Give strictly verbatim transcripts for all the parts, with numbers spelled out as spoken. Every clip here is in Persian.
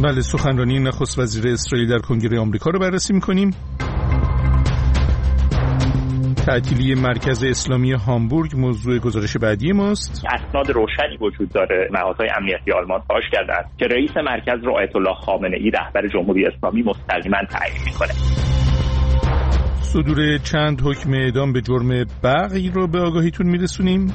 بله، سخنرانی نخست وزیر اسرائیل در کنگره آمریکا رو بررسی می‌کنیم. تعطیلی مرکز اسلامی هامبورگ موضوع گزارش بعدی ماست. اسناد روشنی وجود داره. نهادهای امنیتی آلمان فاش کردند که رئیس مرکز رو آیت الله خامنه‌ای رهبر جمهوری اسلامی مستقیما تعیین می‌کنه. صدور چند حکم اعدام به جرم بغی رو به آگاهیتون میرسونیم.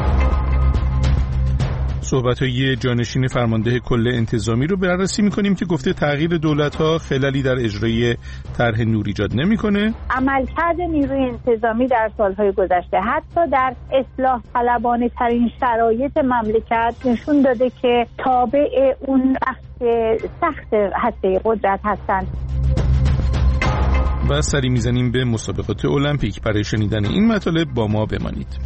صحبت‌های جانشین فرمانده کل انتظامی رو بررسی می‌کنیم که گفته تغییر دولت‌ها خللی در اجرای طرح نور ایجاد نمی‌کنه. عملکرد نیروی انتظامی در سال‌های گذشته حتی در اصلاح طلبانه ترین شرایط مملکت نشون داده که تابع اون بخش سخت هسته قدرت هستند. و سری میزنیم به مسابقات المپیک. برای شنیدن این مطالب با ما بمانید.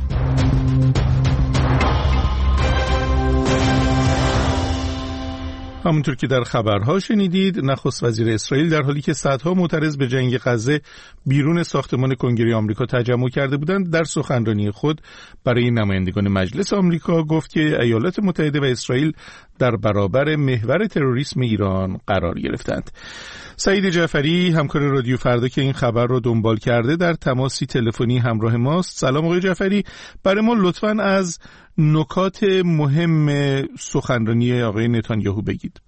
همونطور که در خبرها شنیدید، نخست وزیر اسرائیل در حالی که صدها معترض به جنگ غزه بیرون ساختمان کنگره آمریکا تجمع کرده بودند، در سخنرانی خود برای نمایندگان مجلس آمریکا گفت که ایالات متحده و اسرائیل در برابر محور تروریسم ایران قرار گرفتند. سعید جعفری، همکار رادیو فردا که این خبر رو دنبال کرده، در تماسی تلفنی همراه ماست. سلام آقای جعفری، برای ما لطفاً از نکات مهم سخنرانی آقای نتانیاهو بگید.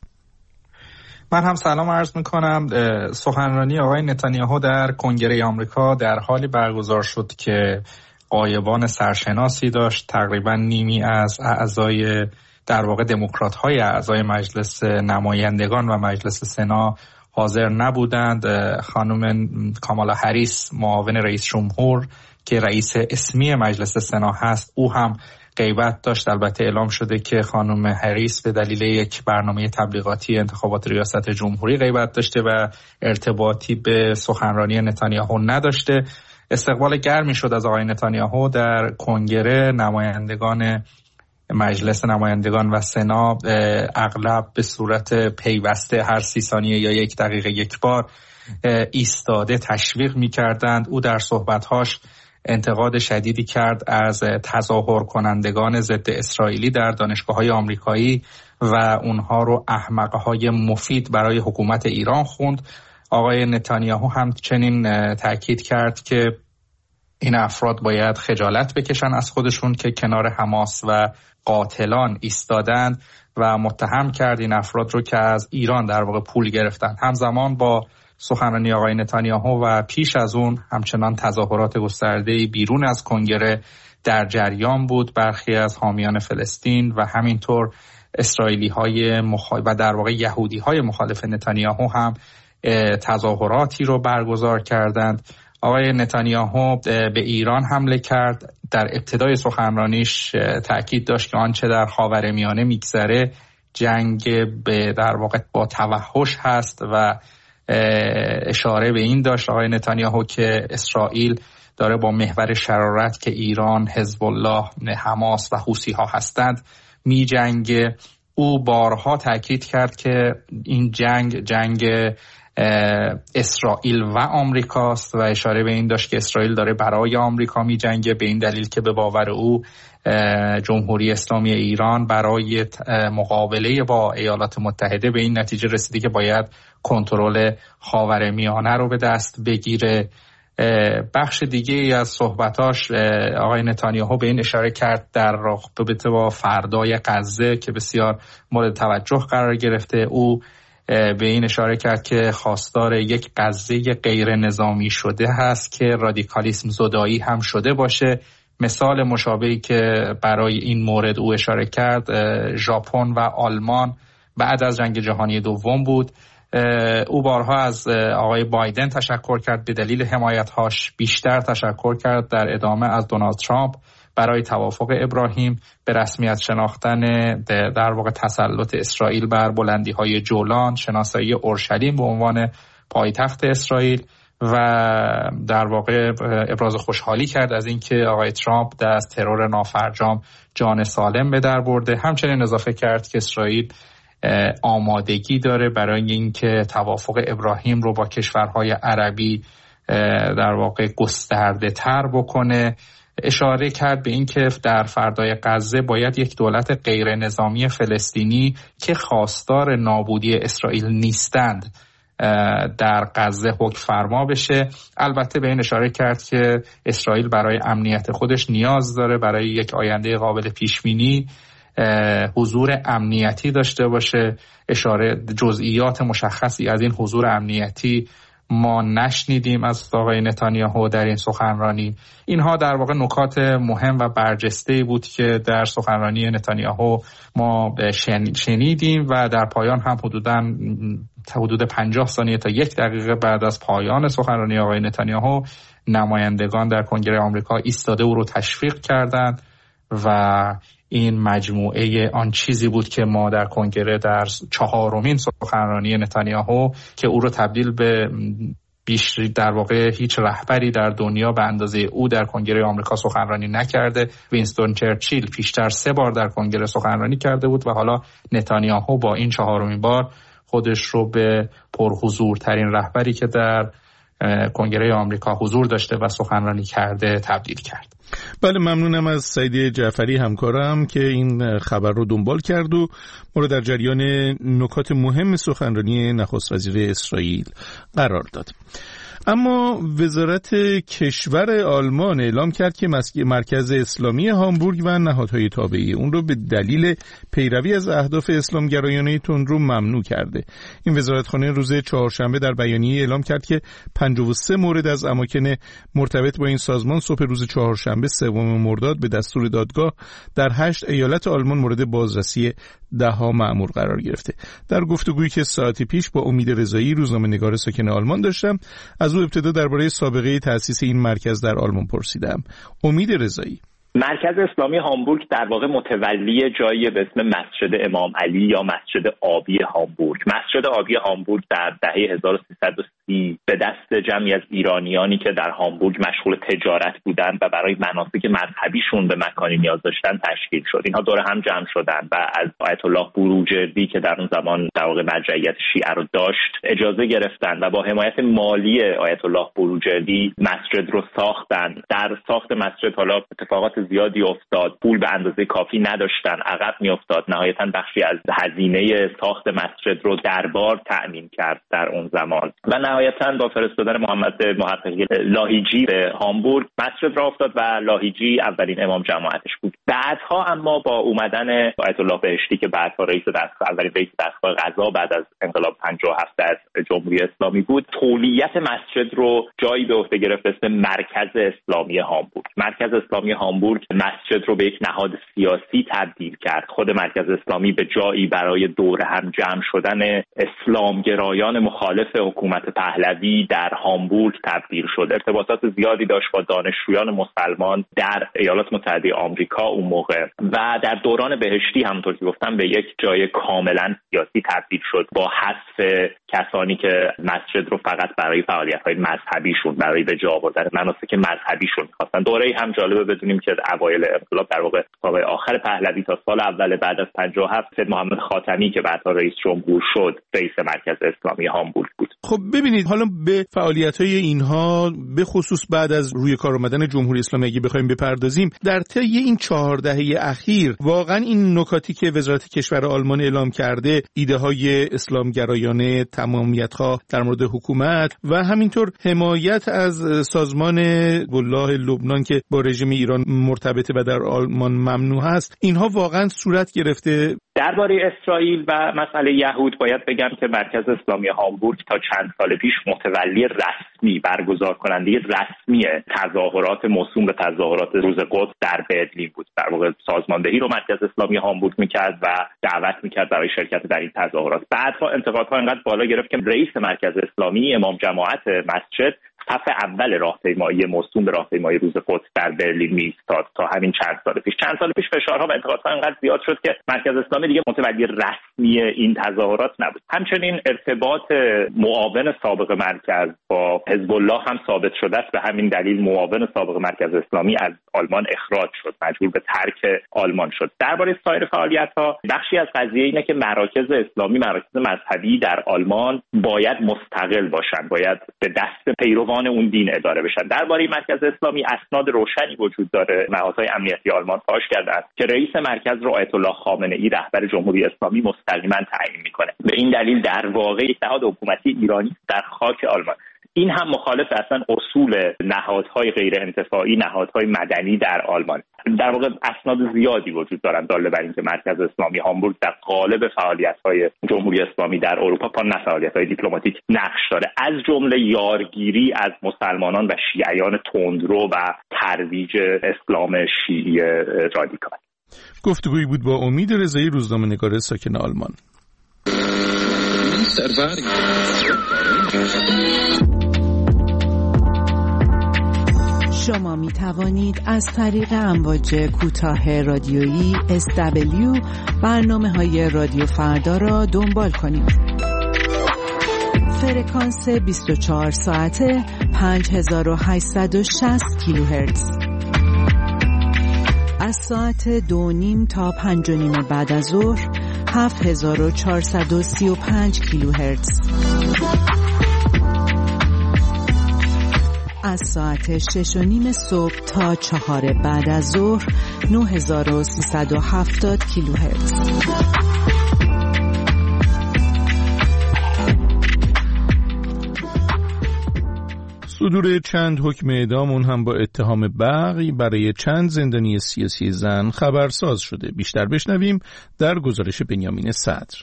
من هم سلام عرض میکنم. سخنرانی آقای نتانیاهو در کنگره آمریکا در حالی برگزار شد که غایبان سرشناسی داشت. تقریبا نیمی از اعضای در واقع دموکرات های اعضای مجلس نمایندگان و مجلس سنا حاضر نبودند. خانم کامالا هریس، معاون رئیس جمهور که رئیس اسمی مجلس سنا هست، او هم غیبت داشت. البته اعلام شده که خانم هریس به دلیل یک برنامه تبلیغاتی انتخابات ریاست جمهوری غیبت داشته و ارتباطی به سخنرانی نتانیاهو نداشته. استقبال گرمی شد از آقای نتانیاهو در کنگره. نمایندگان مجلس نمایندگان و سنا اغلب به صورت پیوسته هر سی ثانیه یا یک دقیقه یک بار ایستاده تشویق می‌کردند. او در صحبت‌هاش انتقاد شدیدی کرد از تظاهر کنندگان ضد اسرائیلی در دانشگاه‌های آمریکایی و اونها رو احمق‌های مفید برای حکومت ایران خوند. آقای نتانیاهو همچنین تاکید کرد که این افراد باید خجالت بکشن از خودشون که کنار حماس و قاتلان ایستادند و متهم کرد این افراد رو که از ایران در واقع پول گرفتن. همزمان با سخنرانی آقای نتانیاهو و پیش از اون همچنان تظاهرات گسترده‌ای بیرون از کنگره در جریان بود. برخی از حامیان فلسطین و همینطور اسرائیلی‌های مخالف و در واقع یهودی‌های مخالف نتانیاهو هم تظاهراتی رو برگزار کردند. آقای نتانیاهو به ایران حمله کرد. در ابتدای سخنرانیش تأکید داشت که آنچه در خاورمیانه میگذره جنگ به در واقع با توحش هست و اشاره به این داشت آقای نتانیاهو که اسرائیل داره با محور شرارت که ایران، حزب الله، حماس و حوثی ها هستند می جنگه. او بارها تأکید کرد که این جنگ جنگ اسرائیل و آمریکاست و اشاره به این داشت که اسرائیل داره برای آمریکا می جنگه، به این دلیل که به باور او جمهوری اسلامی ایران برای مقابله با ایالات متحده به این نتیجه رسیده که باید کنترل خاورمیانه رو به دست بگیره. بخش دیگه ای از صحبتاش آقای نتانیاهو به این اشاره کرد در رابطه با فردای غزه که بسیار مورد توجه قرار گرفته. او به این اشاره کرد که خواستار یک غزه غیر نظامی شده هست که رادیکالیسم زدایی هم شده باشه. مثال مشابهی که برای این مورد او اشاره کرد ژاپن و آلمان بعد از جنگ جهانی دوم بود. او بارها از آقای بایدن تشکر کرد، به دلیل حمایت‌هاش بیشتر تشکر کرد در ادامه از دونالد ترامپ برای توافق ابراهیم به رسمیت شناختن در واقع تسلط اسرائیل بر بلندی‌های جولان، شناسایی اورشلیم به عنوان پایتخت اسرائیل و در واقع ابراز خوشحالی کرد از اینکه آقای ترامپ از ترور نافرجام جان سالم به در برده. همچنین اضافه کرد که اسرائیل آمادگی داره برای اینکه توافق ابراهیم رو با کشورهای عربی در واقع گسترده تر بکنه. اشاره کرد به این که در فردای غزه باید یک دولت غیر نظامی فلسطینی که خواستار نابودی اسرائیل نیستند در غزه حکم فرما بشه. البته به این اشاره کرد که اسرائیل برای امنیت خودش نیاز داره برای یک آینده قابل پیش بینی حضور امنیتی داشته باشه. اشاره جزئیات مشخصی از این حضور امنیتی ما نشنیدیم از آقای نتانیاهو در این سخنرانی. اینها در واقع نکات مهم و برجسته بود که در سخنرانی نتانیاهو ما شنیدیم و در پایان هم حدوداً حدود پنجاه ثانیه تا یک دقیقه بعد از پایان سخنرانی آقای نتانیاهو نمایندگان در کنگره آمریکا ایستاده او رو تشویق کردند و این مجموعه آن چیزی بود که ما در کنگره در چهارمین سخنرانی نتانیاهو که او رو تبدیل به بیش در واقع هیچ رهبری در دنیا به اندازه او در کنگره آمریکا سخنرانی نکرده. وینستون چرچیل پیشتر سه بار در کنگره سخنرانی کرده بود و حالا نتانیاهو با این چهارمین بار خودش رو به پرحضورترین رهبری که در کنگره آمریکا حضور داشته و سخنرانی کرده تبدیل کرد. بله، ممنونم از سعید جعفری همکارم که این خبر رو دنبال کرد و ما رو در جریان نکات مهم سخنرانی نخست وزیر اسرائیل قرار داد. اما وزارت کشور آلمان اعلام کرد که مرکز اسلامی هامبورگ و نهادهای تابعی اون رو به دلیل پیروی از اهداف اسلامگرایانه تندرو ممنوع کرده. این وزارتخانه روز چهارشنبه در بیانیه اعلام کرد که پنجاه و سه مورد از اماکن مرتبط با این سازمان صبح روز چهارشنبه سوم مرداد به دستور دادگاه در هشت ایالت آلمان مورد بازرسی دهها مأمور قرار گرفته. در گفتگویی که ساعتی پیش با امید رضایی روزنامه‌نگار ساکن آلمان داشتم، از او ابتدا درباره سابقه تأسیس این مرکز در آلمان پرسیدم. امید رضایی: مرکز اسلامی هامبورگ در واقع متولی جایی به اسم مسجد امام علی یا مسجد آبی هامبورگ. مسجد آبی هامبورگ در دهه هزار و سیصد و سی به دست جمعی از ایرانیانی که در هامبورگ مشغول تجارت بودند و برای مناسک مذهبیشون به مکانی نیاز داشتن تشکیل شد. اینها دور هم جمع شدند و از آیت الله بروجردی که در اون زمان در واقع مرجعیت شیعه رو داشت اجازه گرفتند و با حمایت مالی آیت الله بروجردی مسجد رو ساختند. در ساخت مسجد حالا اتفاقات زیادی افتاد، پول به اندازه کافی نداشتن، عقب میافتاد. نهایتاً بخشی از هزینه ساخت مسجد رو دربار تأمین کرد در اون زمان و نهایتاً با فرستادن محمد محققی لاهیجی به هامبورگ مسجد را افتاد و لاهیجی اولین امام جماعتش بود. بعدها اما با اومدن آیت الله بهشتی که بعدها رئیس دستگاه اولین رئیس دستگاه قضا بعد از انقلاب پنجاه و هفت از جمهوری اسلامی بود، تولیت مسجد رو جایی به عهده گرفت اسم مرکز اسلامی هامبورگ. مرکز اسلامی هامبورگ مسجد رو به یک نهاد سیاسی تبدیل کرد. خود مرکز اسلامی به جایی برای دور هم جمع شدن اسلامگرایان مخالف حکومت پهلوی در هامبورگ تبدیل شد. ارتباطات زیادی داشت با دانشجویان مسلمان در ایالات متحده آمریکا اون موقع و در دوران بهشتی همونطور که گفتم به یک جای کاملا سیاسی تبدیل شد با حذف کسانی که مسجد رو فقط برای فعالیت‌های مذهبیشون، برای به جا آوردن مناسک مذهبیشون می‌خواستن. دوره‌ای هم جالبه بدونیم که اوایل انقلاب در واقع تا آخر پهلوی تا سال اول بعد از پنجاه و هفت سید محمد خاتمی که بعدها رئیس جمهور شد رئیس مرکز اسلامی هامبورگ بود. خب ببینید، حالا به فعالیت‌های اینها به خصوص بعد از روی کار آمدن جمهوری اسلامی اگه بخوایم بپردازیم، در طی این چهار دهه اخیر واقعا این نکاتی که وزارت کشور آلمان اعلام کرده، ایده‌های اسلامگرایانه، تمامیت‌خواه در مورد حکومت و همینطور حمایت از سازمان والله لبنان که با رژیم ایران مرتبطه و در آلمان ممنوع هست، اینها واقعا صورت گرفته؟ درباره اسرائیل و مسئله یهود باید بگم که مرکز اسلامی هامبورگ تا چند سال پیش متولی رسمی، برگزار کننده رسمی تظاهرات موسوم به تظاهرات روز قدس در برلین بود. در واقع سازماندهی رو مرکز اسلامی هامبورگ میکرد و دعوت میکرد برای شرکت در این تظاهرات. بعدها انتقادها انقدر بالا گرفت که رئیس مرکز اسلامی امام جماعت مسجد صف اول راهپیمایی موسوم به راهپیمایی روز قدس در برلین می‌ایستاد تا همین چند سال پیش. چند سال پیش فشارها و انتقادها انقدر زیاد شد که مرکز اسلامی دیگه متولی رسمی این تظاهرات نبود. همچنین ارتباط معاون سابق مرکز با حزب الله هم ثابت شده است، به همین دلیل معاون سابق مرکز اسلامی از آلمان اخراج شد، مجبور به ترک آلمان شد. درباره سایر فعالیت‌ها، بخشی از قضیه اینه که مراکز اسلامی، مراکز مذهبی در آلمان باید مستقل باشند، باید به دست پیروان اون دین اداره بشن. درباره مرکز اسلامی اسناد روشنی وجود داره. نهادهای امنیتی آلمان فاش کردند که رئیس مرکز رو آیت الله خامنه‌ای رهبر جمهوری اسلامی مستقیما تعیین میکنه. به این دلیل در واقع یک نهاد حکومتی ایرانی در خاک آلمان. این هم مخالف اصلا اصول نهادهای غیر انتفاعی، نهادهای مدنی در آلمان. در واقع اسناد زیادی وجود دارند داله بر اینکه مرکز اسلامی هامبورگ در قالب فعالیت‌های جمهوری اسلامی در اروپا، پا نه فعالیت‌های دیپلماتیک، نقش داره، از جمله یارگیری از مسلمانان و شیعیان تندرو و ترویج اسلام شیعی رادیکال. گفتگویی بود با امید رضایی، روزنامه‌نگار ساکن آلمان. شما می توانید از طریق امواج کوتاه رادیویی اس دبلیو برنامه‌های رادیو فردا را دنبال کنید. فرکانس بیست و چهار ساعته پنج هزار و هشتصد و شصت کیلوهرتز. از ساعت دو نیم تا پنج و نیم بعد از ظهر هفت هزار و چهارصد و سی و پنج کیلوهرتز. از ساعت شش و نیم صبح تا چهار بعد از ظهر نه هزار و سیصد و هفتاد کیلوهرتز. صدور چند حکم اعدام، اون هم با اتهام بغی برای چند زندانی سیاسی زن خبرساز شده. بیشتر بشنویم در گزارش بنیامین صدر.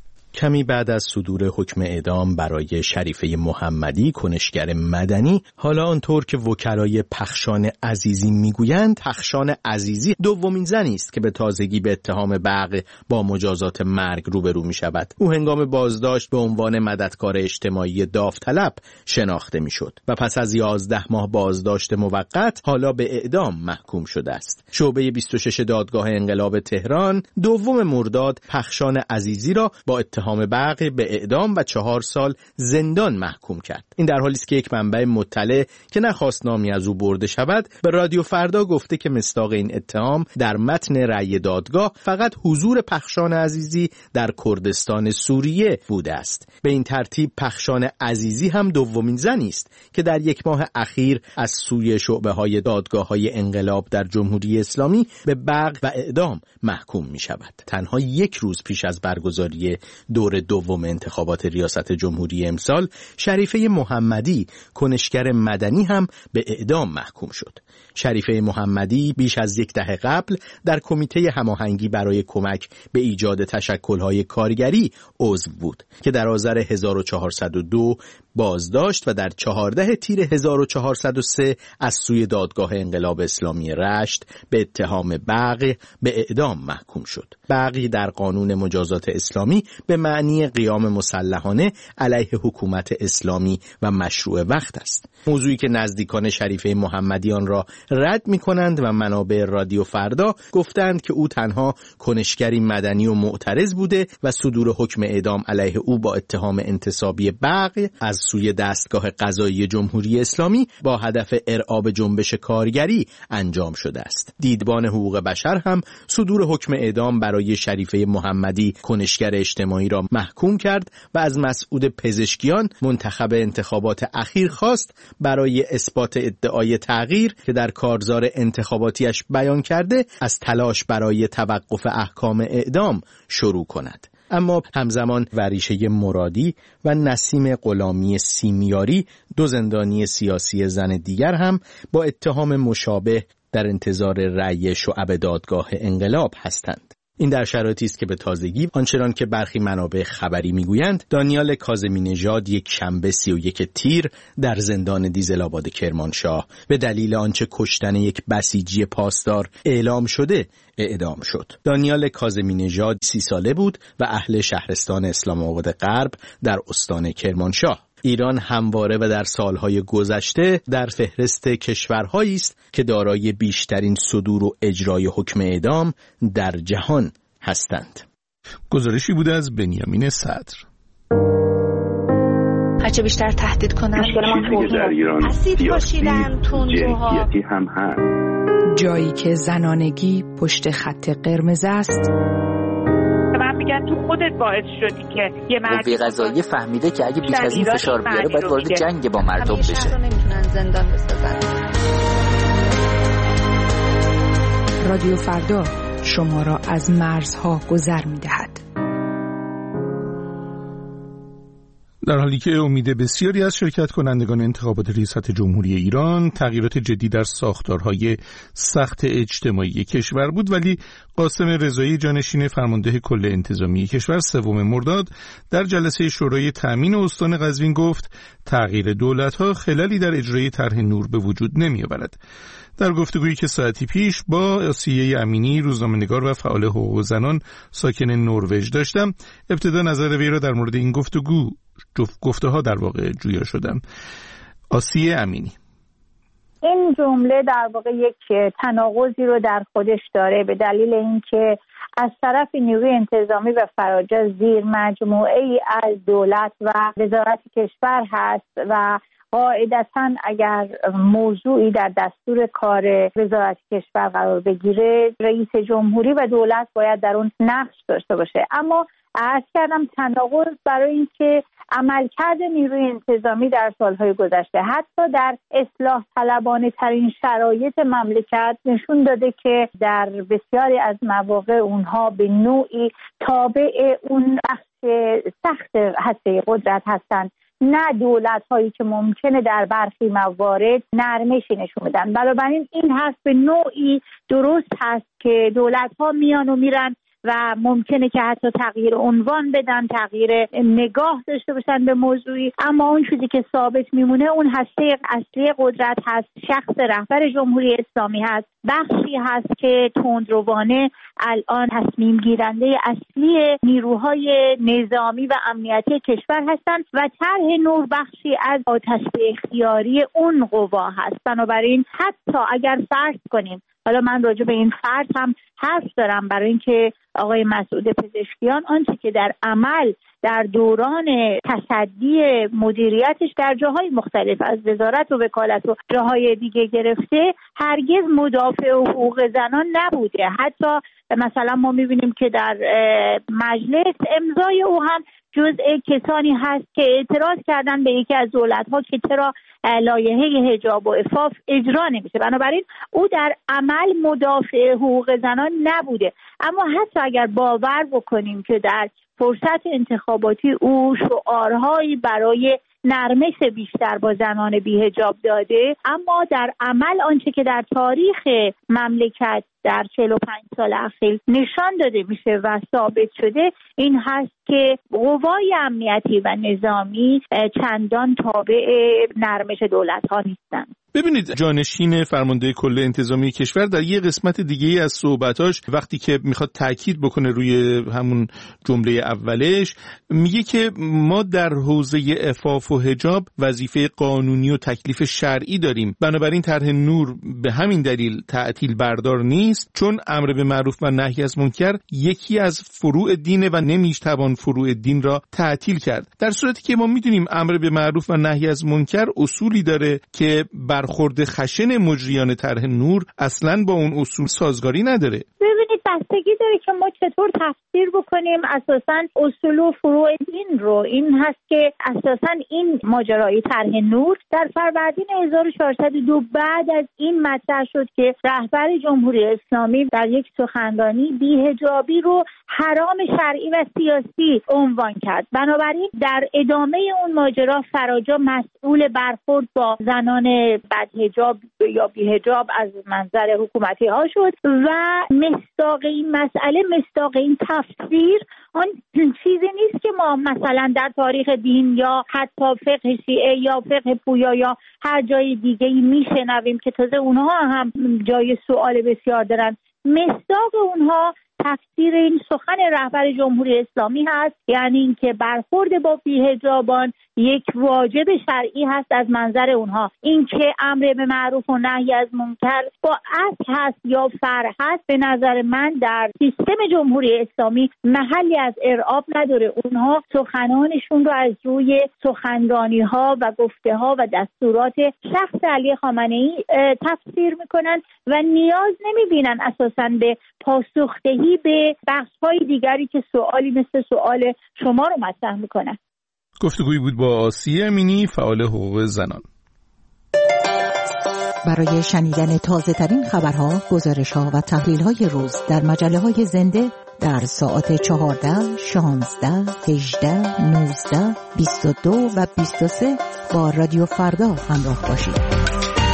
کمی بعد از صدور حکم اعدام برای شریفه محمدی، کنشگر مدنی، حالا آنطور که وکلای پخشان عزیزی میگویند، پخشان عزیزی دومین زنی است که به تازگی به اتهام بغی با مجازات مرگ روبرو می شود. او هنگام بازداشت به عنوان مددکار اجتماعی داوطلب شناخته می شد و پس از یازده ماه بازداشت موقت حالا به اعدام محکوم شده است. شعبه بیست و شش دادگاه انقلاب تهران دوم مرداد پخشان عزیزی را با اتهام اتهام بغی به اعدام و چهار سال زندان محکوم کرد. این در حالی است که یک منبع مطلع که نخواست نامی از او برده شود به رادیو فردا گفته که مصداق این اتهام در متن رأی دادگاه فقط حضور پخشان عزیزی در کردستان سوریه بوده است. به این ترتیب پخشان عزیزی هم دومین زنی است که در یک ماه اخیر از سوی شعبه‌های دادگاه‌های انقلاب در جمهوری اسلامی به بغی و اعدام محکوم می شود. تنها یک روز پیش از برگزاری دور دوم انتخابات ریاست جمهوری امسال، شریفه محمدی کنشگر مدنی هم به اعدام محکوم شد. شریفه محمدی بیش از یک دهه قبل در کمیته هماهنگی برای کمک به ایجاد تشکل‌های کارگری عضو بود که در آذر هزار و چهارصد و دو بازداشت و در چهارده تیر هزار و چهارصد و سه از سوی دادگاه انقلاب اسلامی رشت به اتهام بغی به اعدام محکوم شد. بغی در قانون مجازات اسلامی به معنی قیام مسلحانه علیه حکومت اسلامی و مشروع وقت است. موضوعی که نزدیکان شریفه محمدی آن را رد می کنند و منابع رادیو فردا گفتند که او تنها کنشگری مدنی و معترض بوده و صدور حکم اعدام علیه او با اتهام انتصابی بغی از سوی دستگاه قضایی جمهوری اسلامی با هدف ارعاب جنبش کارگری انجام شده است. دیدبان حقوق بشر هم صدور حکم اعدام برای شریفه محمدی کنشگر اجتماعی را محکوم کرد و از مسعود پزشکیان منتخب انتخابات اخیر خواست برای اثبات ادعای تغییر که در کارزار انتخاباتیش بیان کرده از تلاش برای توقف احکام اعدام شروع کند. اما همزمان وریشه مرادی و نسیم غلامی سیمیاری، دو زندانی سیاسی زن دیگر، هم با اتهام مشابه در انتظار رأی شعب دادگاه انقلاب هستند. این در شرایطی است که به تازگی آنچنان که برخی منابع خبری میگویند دانیال کاظمی نژاد یک شنبه سی و یک تیر در زندان دیزل‌آباد کرمانشاه به دلیل آنچه کشتن یک بسیجی پاسدار اعلام شده اعدام شد. دانیال کاظمی نژاد سی ساله بود و اهل شهرستان اسلام آباد غرب در استان کرمانشاه. ایران همواره و در سالهای گذشته در فهرست کشورهایی است که دارای بیشترین صدور و اجرای حکم اعدام در جهان هستند. گزارشی بوده از بنیامین صدر. هرچه بیشتر تهدید کنن مشکل ما توهین در ایران اسید پاشیدن تندروها هم هست. جایی که زنانگی پشت خط قرمز است. من میگن تو خودت باعث شدی که یه مرد قوه قضاییه فهمیده که اگه بیش از این فشار بیاره باید وارد جنگ با مردم بشه. شهر رو نمیتونن زندان بسازن. رادیو فردا شما را از مرزها گذر میدهد. در حالی که امید بسیاری از شرکت کنندگان انتخابات ریاست جمهوری ایران تغییرات جدی در ساختارهای سخت اجتماعی کشور بود، ولی قاسم رضایی جانشین فرمانده کل انتظامی کشور سوم مرداد در جلسه شورای تامین استان قزوین گفت تغییر دولت‌ها خلالی در اجرای طرح نور به وجود نمی‌آورد. در گفتگویی که ساعتی پیش با آسیه امینی روزنامه‌نگار و فعال حقوق زنان ساکن نروژ داشتم، ابتدا نظر وی را در مورد این گفتگو جفت گفته ها در واقع جویا شدم. آسیه امینی: این جمله در واقع یک تناقضی رو در خودش داره، به دلیل اینکه از طرف نیروی انتظامی و فراجا زیر مجموعه ای از دولت و وزارت کشور هست و قاعدتاً اگر موضوعی در دستور کار وزارت کشور قرار بگیره، رئیس جمهوری و دولت باید در اون نقش داشته باشه. اما عرض کردم تناقض برای اینکه عملکرد نیروی انتظامی در سالهای گذشته حتی در اصلاح طلبانه ترین شرایط مملکت نشون داده که در بسیاری از مواقع اونها به نوعی تابع اون بخش سخت هسته قدرت هستند، نه دولت هایی که ممکنه در برخی موارد نرمشی نشون بدن. بنابراین این هست به نوعی درست هست که دولت ها میان و میرن و ممکنه که حتی تغییر عنوان بدن، تغییر نگاه داشته باشن به موضوعی، اما اون چیزی که ثابت میمونه اون هسته اصلی قدرت هست، شخص رهبر جمهوری اسلامی هست، بخشی هست که تندروانه الان تصمیم گیرنده اصلی نیروهای نظامی و امنیتی کشور هستند و طرح نور بخشی از آتش اختیاری اون قوا هست. بنابراین حتی اگر فرض کنیم، حالا من راجع به این فرض هم حرف دارم برای اینکه آقای مسعود پزشکیان آنچه که در عمل در دوران تصدی مدیریتش در جاهای مختلف از وزارت و وکالت و جاهای دیگه گرفته، هرگز مدافع حقوق زنان نبوده. حتی مثلا ما میبینیم که در مجلس امضای او هم جزء کسانی هست که اعتراض کردن به یکی از دولت‌ها که چرا لایحه حجاب و عفاف اجرا نمیشه. بنابراین او در عمل مدافع حقوق زنان نبوده. اما حتی اگر باور بکنیم که در فرصت انتخاباتی او شعارهایی برای نرمش بیشتر با زنان بی‌حجاب داده، اما در عمل آنچه که در تاریخ مملکت در چهل و پنج سال اخیر نشان داده میشه و ثابت شده این هست که قوای امنیتی و نظامی چندان تابع نرمش دولت‌ها نیستند. ببینید، جانشین فرمانده کل انتظامی کشور در یه قسمت دیگه از صحبتاش وقتی که میخواد تاکید بکنه روی همون جمله اولش، میگه که ما در حوزه عفاف و حجاب وظیفه قانونی و تکلیف شرعی داریم، بنابراین طرح نور به همین دلیل تعطیل بردار نیست، چون امر به معروف و نهی از منکر یکی از فروع دینه و نمیشه توان فروع دین را تعطیل کرد. در صورتی که ما میدونیم امر به معروف و نهی از منکر اصولی داره که برخورد خشن مجریان طرح نور اصلاً با اون اصول سازگاری نداره. ببینید، بستگی داره که ما چطور تفسیر بکنیم اساساً اصول و فروع دین رو. این هست که اساساً این ماجرای طرح نور در فروردین هزار و چهارصد و دو بعد از این مطرح شد که رهبر جمهوری اسلامی در یک سخنرانی بی‌حجابی رو حرام شرعی و سیاسی عنوان کرد. بنابراین در ادامه اون ماجرا فراجا مسئول برخورد با زنان بدحجاب یا بی‌حجاب از منظر حکومتی ها شد و مصداق این مسئله، مصداق این تفسیر آن چیزی نیست که ما مثلا در تاریخ دین یا حتی فقه شیعه یا فقه پویا یا هر جای دیگه میشنویم که تازه اونها هم جای سوال بسیار دارن. مصداق اونها تفسیر این سخن رهبر جمهوری اسلامی هست، یعنی اینکه برخورد با بی‌حجابان یک واجب شرعی هست از منظر اونها. اینکه امر به معروف و نهی از منکر با اصل هست یا فرع هست، به نظر من در سیستم جمهوری اسلامی محلی از ارعاب نداره. اونها سخنانشون رو از روی سخنرانی ها و گفته ها و دستورات شخص علی خامنه‌ای تفسیر میکنن و نیاز نمیبینن اساساً به پاسخدهی به بحث های دیگری که سوالی مثل سوال شما رو مطرح میکنن. گفتگویی بود با آسیه امینی، فعال حقوق زنان. برای شنیدن تازه ترین خبرها، گزارش ها و تحلیل های روز در مجله های زنده در ساعت چهارده، شانزده، هجده، نوزده، بیست و دو و بیست و سه با رادیو فردا همراه باشید.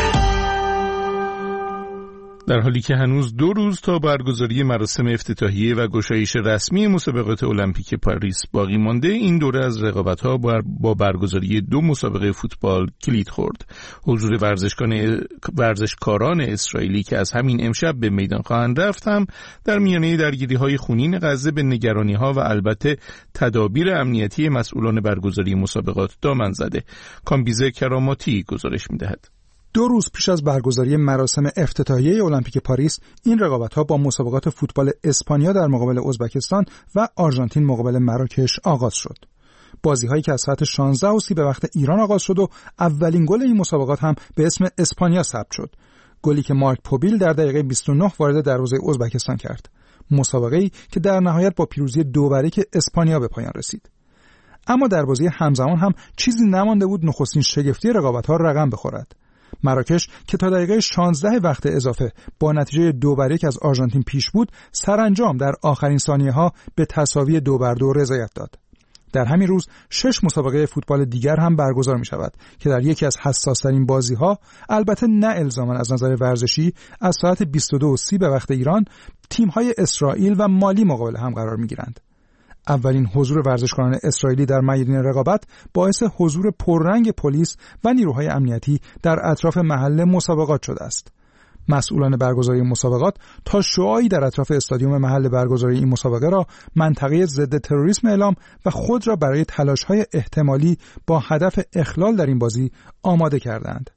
در حالی که هنوز دو روز تا برگزاری مراسم افتتاحیه و گشایش رسمی مسابقات المپیک پاریس باقی مانده، این دوره از رقابت‌ها با برگزاری دو مسابقه فوتبال کلید خورد. حضور ورزشکاران ورزشکاران اسرائیلی که از همین امشب به میدان خواهند رفت هم در میانه درگیری‌های خونین غزه به نگرانی‌ها و البته تدابیر امنیتی مسئولان برگزاری مسابقات دامن زده. کامبیزه کراماتی گزارش می‌دهد. دو روز پیش از برگزاری مراسم افتتاحیه المپیک پاریس، این رقابت‌ها با مسابقات فوتبال اسپانیا در مقابل ازبکستان و آرژانتین مقابل مراکش آغاز شد. بازی‌هایی که از ساعت شانزده و سی به وقت ایران آغاز شد و اولین گل این مسابقات هم به اسم اسپانیا ثبت شد. گلی که مارک پوبیل در دقیقه بیست و نه وارد دروازه ازبکستان کرد. مسابقه‌ای که در نهایت با پیروزی دو بر یک اسپانیا به پایان رسید. اما در بازی همزمان هم چیزی نمانده بود نخستین شگفتی رقابت‌ها رقم بخورد. مراکش که تا دقیقه شانزده وقت اضافه با نتیجه دو بر یک از آرژانتین پیش بود، سرانجام در آخرین ثانیه‌ها به تساوی دو بر دو رضایت داد. در همین روز شش مسابقه فوتبال دیگر هم برگزار می شود که در یکی از حساس‌ترین بازی‌ها، البته نه الزاماً از نظر ورزشی، از ساعت بیست و دو و سی به وقت ایران تیم‌های اسرائیل و مالی مقابل هم قرار می‌گیرند. اولین حضور ورزشکاران اسرائیلی در میدان رقابت باعث حضور پررنگ پلیس و نیروهای امنیتی در اطراف محل مسابقات شده است. مسئولان برگزاری مسابقات تا شعاعی در اطراف استادیوم محل برگزاری این مسابقه را منطقه ضد تروریسم اعلام و خود را برای تلاش‌های احتمالی با هدف اخلال در این بازی آماده کردند.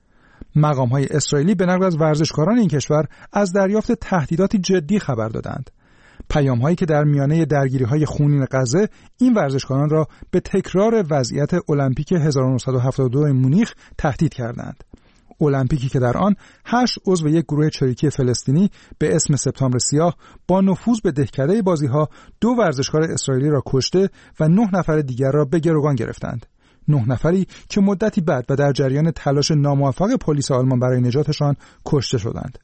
مقام‌های اسرائیلی به نقل از ورزشکاران این کشور از دریافت تهدیداتی جدی خبر دادند. پیام‌هایی که در میانه درگیری‌های خونین غزه این ورزشکاران را به تکرار وضعیت المپیک هزار و نهصد و هفتاد و دو مونیخ تهدید کردند. المپیکی که در آن هشت عضو یک گروه چریکی فلسطینی به اسم سپتامبر سیاه با نفوذ به دهکده بازی‌ها دو ورزشکار اسرائیلی را کشته و نه نفر دیگر را به گروگان گرفتند. نه نفری که مدتی بعد و در جریان تلاش ناموفق پلیس آلمان برای نجاتشان کشته شدند.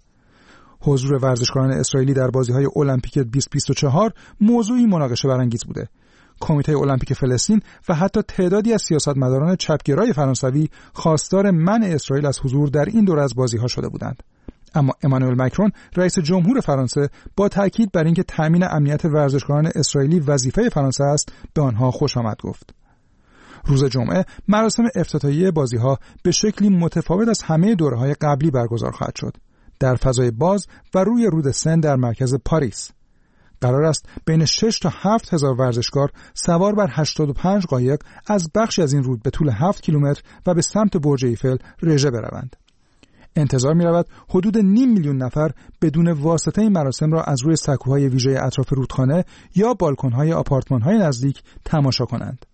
حضور ورزشکاران اسرائیلی در بازی‌های المپیک بیست بیست و چهار موضوعی مناقشه برانگیز بوده. کمیته المپیک فلسطین و حتی تعدادی از سیاستمداران چپگرای فرانسوی خواستار منع اسرائیل از حضور در این دوره از بازی‌ها شده بودند. اما امانوئل مکرون رئیس جمهور فرانسه با تاکید بر اینکه تامین امنیت ورزشکاران اسرائیلی وظیفه فرانسه است، به آنها خوش آمد گفت. روز جمعه مراسم افتتاحیه بازی‌ها به شکلی متفاوت از همه دوره‌های قبلی برگزار خواهد شد. در فضای باز و روی رود سن در مرکز پاریس. قرار است بین شش تا هفت هزار ورزشکار سوار بر هشتاد و پنج قایق از بخشی از این رود به طول هفت کیلومتر و به سمت برج ایفل رژه بروند. انتظار می رود حدود نیم میلیون نفر بدون واسطه این مراسم را از روی سکوهای ویژه اطراف رودخانه یا بالکن‌های آپارتمان‌های نزدیک تماشا کنند.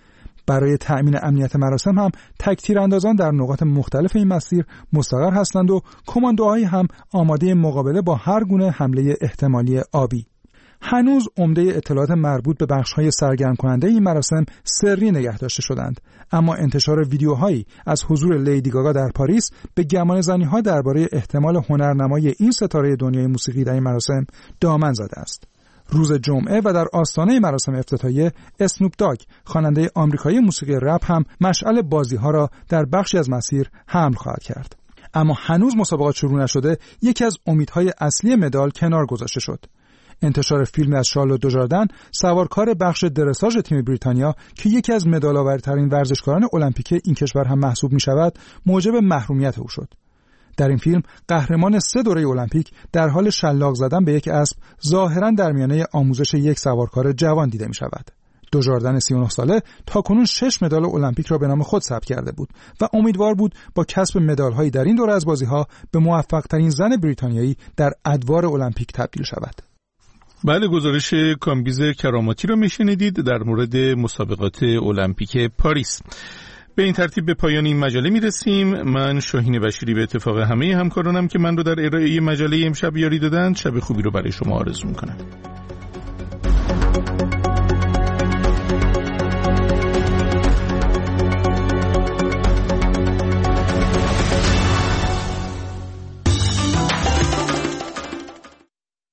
برای تأمین امنیت مراسم هم تک‌تیراندازان در نقاط مختلف این مسیر مستقر هستند و کماندوهایی هم آماده مقابله با هر گونه حمله احتمالی آبی. هنوز عمده اطلاعات مربوط به بخش‌های سرگرم کننده این مراسم سری نگه داشته شدند، اما انتشار ویدیوهایی از حضور لیدی گاگا در پاریس به گمانه‌زنی‌ها درباره احتمال هنرنمایی این ستاره دنیای موسیقی در این مراسم دامن زده است. روز جمعه و در آستانه مراسم افتتاحیه اسنوپ داگ، خواننده آمریکایی موسیقی رپ، هم مشعل بازی‌ها را در بخشی از مسیر حمل خواهد کرد. اما هنوز مسابقات شروع نشده، یکی از امیدهای اصلی مدال کنار گذاشته شد. انتشار فیلم از شارلوت دوژاردن، سوارکار بخش درساژ تیم بریتانیا که یکی از مدال‌آورترین ورزشکاران المپیک این کشور هم محسوب می‌شود، موجب محرومیت او شد. در این فیلم قهرمان سه دوره المپیک در حال شلاق زدن به یک اسب ظاهراً در میانه آموزش یک سوارکار جوان دیده می شود. دوجاردن سی و نه ساله تاکنون شش مدال المپیک را به نام خود ثبت کرده بود و امیدوار بود با کسب مدال‌هایی در این دوره از بازی‌ها به موفق‌ترین زن بریتانیایی در ادوار المپیک تبدیل شود. بله، گزارش کامبیز کراماتی را میشنیدید در مورد مسابقات المپیک پاریس. به این ترتیب به پایان این مجله میرسیم. من شاهین بشیری به اتفاق همه همکارانم که من رو در ارائه مجله امشب یاری دادند شب خوبی رو برای شما آرزو میکنم.